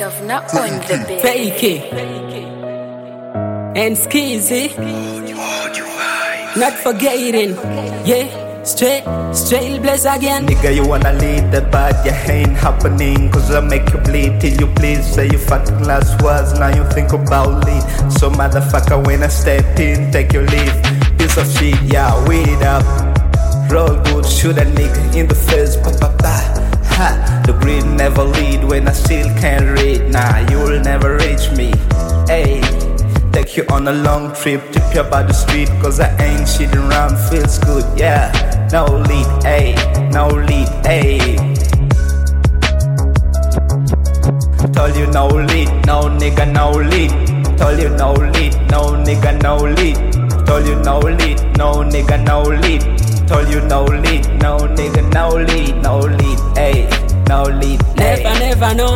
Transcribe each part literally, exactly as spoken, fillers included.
Governor on the beat. Fake it and skizzy, not forgetting, yeah, straight, straight bless again. Nigga, you wanna lead the but you ain't happening. Cause I make you bleed till you please. Say you fucking last words, now you think about lead. So motherfucker, when I step in, take your leave. Piece of shit, yeah, weed up. Roll good, shoot a nigga in the face, pa pa pa. Ha, the greed never lead when I still can't read. Nah, you'll never reach me. Ayy, take you on a long trip, tip you by the street. Cause I ain't shitting around, feels good, yeah. No lead, ayy, no lead, ayy. Told you no lead, no nigga, no lead. Told you no lead, no nigga, no lead. Told you no lead, no nigga, no lead. Told you no lead, no nigga, no lead, no lead, ayy, no lead, ayy. Never, never know.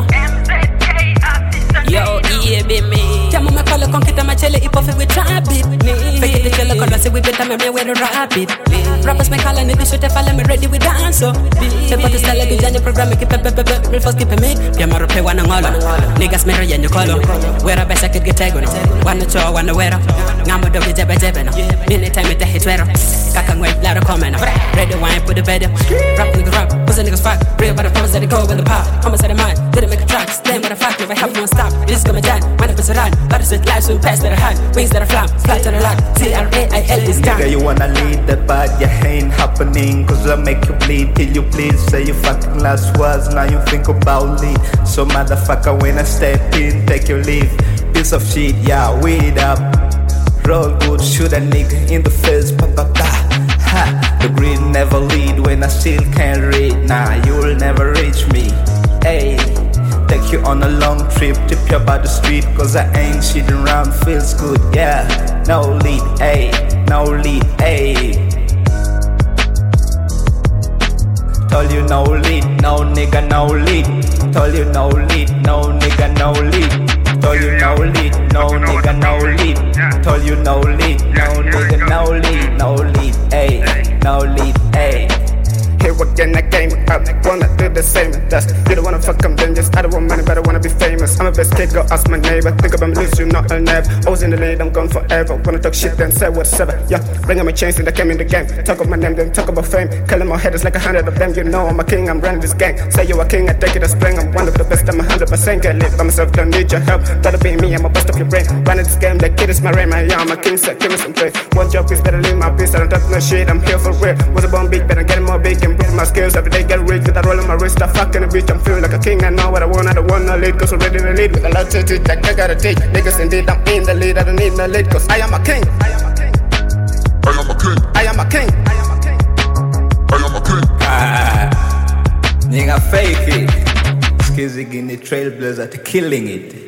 Yo, yeah, be me. Tell me call con kita machele hip hop with trap it. Fake it the chiller call say we better me me with rap it. Rappers me calling it shoot follow me ready with dance so. Te put style like Johnny program keep pe pe pe real fast keep me. Pia maro pe wana ngolo. Niggas me ryan you call. Where a best I could get tagged. Wanna cho wanna wear. Ngamo do jebe jebe no. Many time it hit where. Kaka ngwe lara comment. Ready wine put the bed. Rap nigga rap. Who's a niggas fuck. Real but I promise that it go with the pop. Promise that I mind. Didn't make a track. Damn but I fuck never help no stop. This is gonna die, man up is around. But it's with life soon past that I had. Wings that I fly, fly to the lot. T R A I L is down. Nigga, you wanna lead the but you ain't happening. Cause I make you bleed till you please. Say you fucking last words, now you think about lead. So motherfucker, when I step in, take your leave. Piece of shit, yeah, weed up. Roll good, shoot a nigga in the face, pa pa pa. Ha, the greed never lead when I still can't read. Nah, you'll never reach me. Ayy, take you on a long trip, tip you by the street. Cause I ain't shitting around, feels good, yeah. No lead, ayy, no lead, ayy. Told you no lead, no nigga, no lead. Told you no lead, no nigga, no lead. Told you no lead, no nigga, no lead. Told you no lead, no nigga, no lead, no lead, ayy, no lead, ayy. Here again, I came up, wanna do the same. That's you don't wanna fuck, I'm dangerous. I don't want money, but I wanna be famous. I'm a best kid, go ask my neighbor. Think about me, lose you, not I'll never. Always in the lead, I'm gone forever. Wanna talk shit, then say whatever. Yeah, bring on my chains, and I came in the game. Talk of my name, then talk about fame. Killing my head is like a hundred of them. You know I'm a king, I'm running this gang. Say you a king, I take it as spring. I'm one of the best, I'm a hundred percent. Can't live by myself, don't need your help. That'll be me, I'm a bust up your brain. Running this game, that kid is my rain, man. Yeah, I'm a king, so give me some praise. One job is better leave my peace. I don't talk no shit, I'm here for real. Was a born big, but I'm getting more big and build my skills. Every day get rich with a roll on my wrist. I fucking a bitch, I'm feeling like a king. I know what I want, I don't want no lead. Cause I'm ready to lead with a lot to teach. Like I gotta teach niggas indeed, I'm in the lead. I don't need no lead, cause I am a king. I am a king. I am a king. I am a king. I am a king. I am a king. Ah, nigga fake it. Skizzy in the trailblazer, killing it.